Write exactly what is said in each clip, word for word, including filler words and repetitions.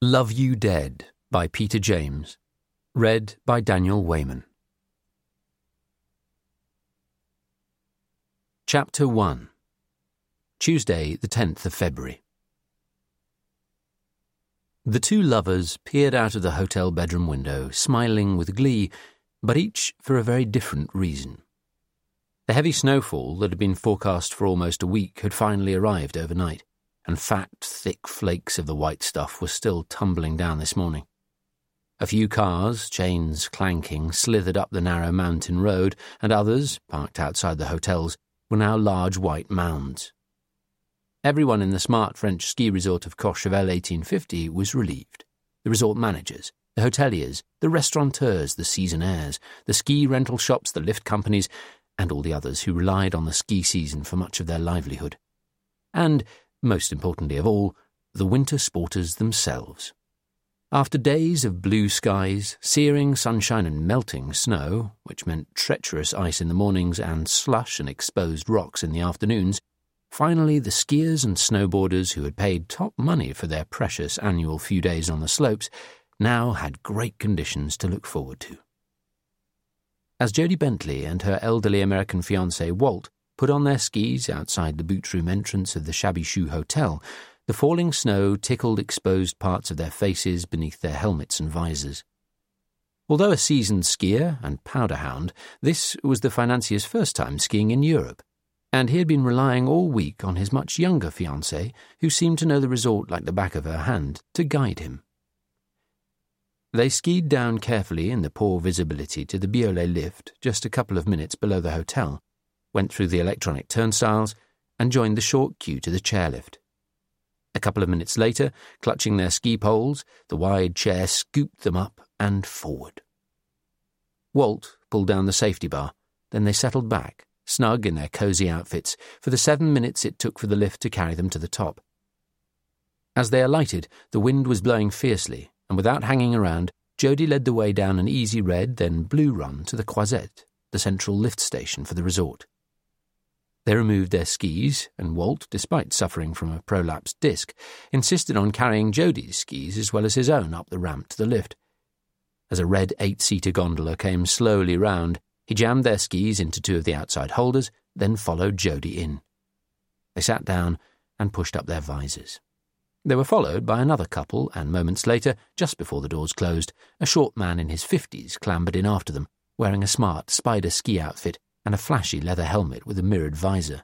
Love You Dead by Peter James. Read by Daniel Wayman. Chapter one. Tuesday, the tenth of February. The two lovers peered out of the hotel bedroom window, smiling with glee, but each for a very different reason. The heavy snowfall that had been forecast for almost a week had finally arrived overnight, and fat, thick flakes of the white stuff were still tumbling down this morning. A few cars, chains clanking, slithered up the narrow mountain road, and others, parked outside the hotels, were now large white mounds. Everyone in the smart French ski resort of Courchevel eighteen fifty was relieved. The resort managers, the hoteliers, the restaurateurs, the seasonaires, the ski rental shops, the lift companies, and all the others who relied on the ski season for much of their livelihood. And, most importantly of all, the winter sporters themselves. After days of blue skies, searing sunshine and melting snow, which meant treacherous ice in the mornings and slush and exposed rocks in the afternoons, finally the skiers and snowboarders who had paid top money for their precious annual few days on the slopes now had great conditions to look forward to. As Jodie Bentley and her elderly American fiancé Walt put on their skis outside the boot-room entrance of the Shabby Shoe Hotel, the falling snow tickled exposed parts of their faces beneath their helmets and visors. Although a seasoned skier and powder hound, this was the financier's first time skiing in Europe, and he had been relying all week on his much younger fiancée, who seemed to know the resort like the back of her hand, to guide him. They skied down carefully in the poor visibility to the Biolay lift just a couple of minutes below the hotel, went through the electronic turnstiles, and joined the short queue to the chairlift. A couple of minutes later, clutching their ski poles, the wide chair scooped them up and forward. Walt pulled down the safety bar, then they settled back, snug in their cosy outfits, for the seven minutes it took for the lift to carry them to the top. As they alighted, the wind was blowing fiercely, and without hanging around, Jodie led the way down an easy red, then blue run to the Croisette, the central lift station for the resort. They removed their skis, and Walt, despite suffering from a prolapsed disc, insisted on carrying Jodie's skis as well as his own up the ramp to the lift. As a red eight-seater gondola came slowly round, he jammed their skis into two of the outside holders, then followed Jodie in. They sat down and pushed up their visors. They were followed by another couple, and moments later, just before the doors closed, a short man in his fifties clambered in after them, wearing a smart spider ski outfit and a flashy leather helmet with a mirrored visor.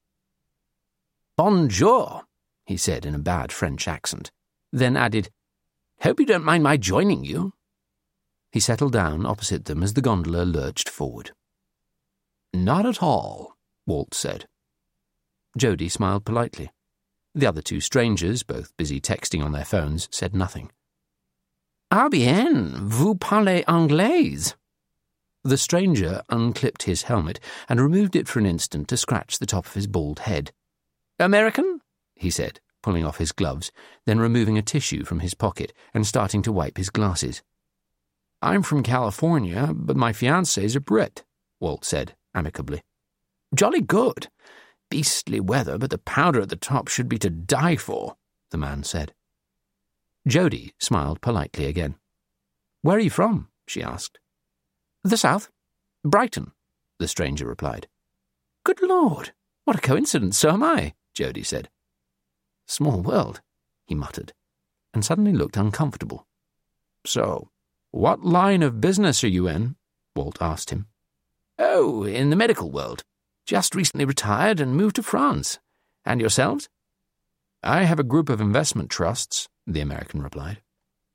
"Bonjour," he said in a bad French accent, then added, "Hope you don't mind my joining you." He settled down opposite them as the gondola lurched forward. "Not at all," Walt said. Jodie smiled politely. The other two strangers, both busy texting on their phones, said nothing. "Ah bien, vous parlez anglais." The stranger unclipped his helmet and removed it for an instant to scratch the top of his bald head. "American?" he said, pulling off his gloves, then removing a tissue from his pocket and starting to wipe his glasses. "I'm from California, but my fiancé's a Brit," Walt said, amicably. "Jolly good. Beastly weather, but the powder at the top should be to die for," the man said. Jodie smiled politely again. "Where are you from?" she asked. "The south. Brighton," the stranger replied. "Good Lord, what a coincidence, so am I," Jodie said. "Small world," he muttered, and suddenly looked uncomfortable. "So, what line of business are you in?" Walt asked him. "Oh, in the medical world. Just recently retired and moved to France. And yourselves?" "I have a group of investment trusts," the American replied.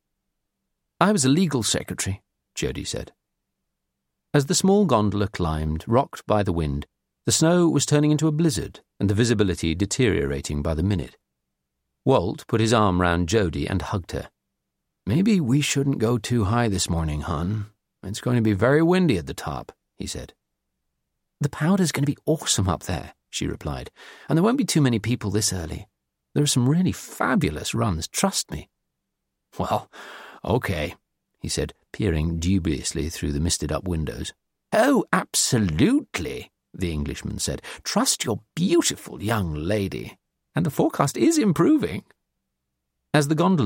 "I was a legal secretary," Jodie said. As the small gondola climbed, rocked by the wind, the snow was turning into a blizzard and the visibility deteriorating by the minute. Walt put his arm round Jodie and hugged her. "Maybe we shouldn't go too high this morning, hon. It's going to be very windy at the top," he said. "The powder's going to be awesome up there," she replied, "and there won't be too many people this early. There are some really fabulous runs, trust me." "Well, okay," he said, peering dubiously through the misted-up windows. "Oh, absolutely," the Englishman said. "Trust your beautiful young lady. And the forecast is improving." As the gondola